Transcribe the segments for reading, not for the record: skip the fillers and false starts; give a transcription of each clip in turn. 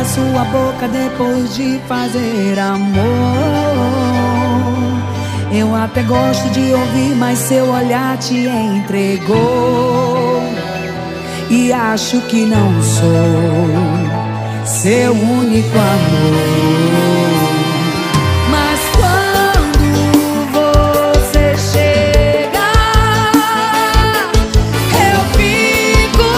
sua boca depois de fazer amor. Eu até gosto de ouvir, mas seu olhar te entregou. E acho que não sou seu único amor. Mas quando você chega, eu fico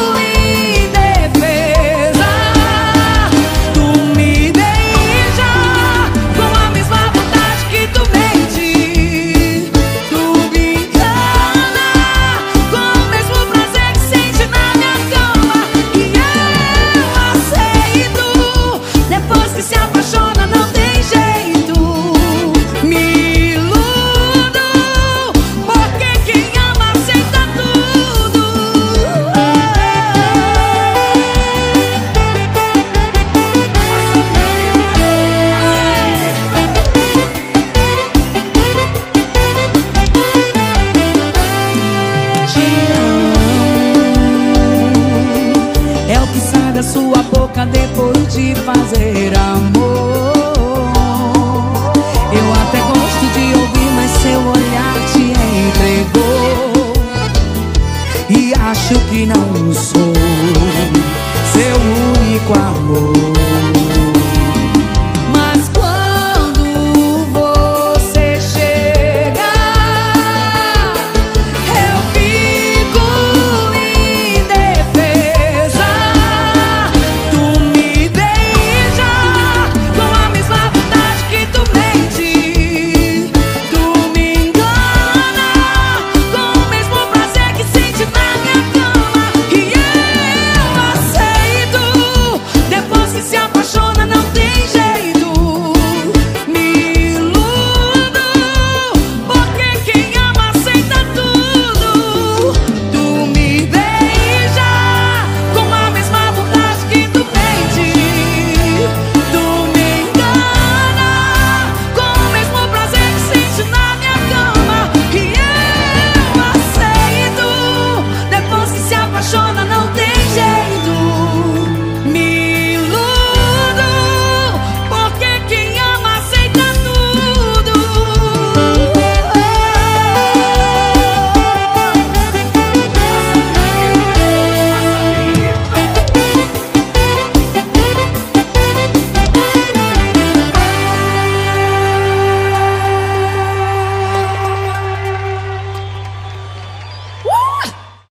indefesa. Tu me beija com a mesma vontade que tu mente. Tu me engana com o mesmo prazer que sente na minha cama. E eu aceito. Depois que se apaixona não tem jeito. Me iludo, porque quem ama aceita tudo. Te amo. É o que sai da sua boca depois de fazer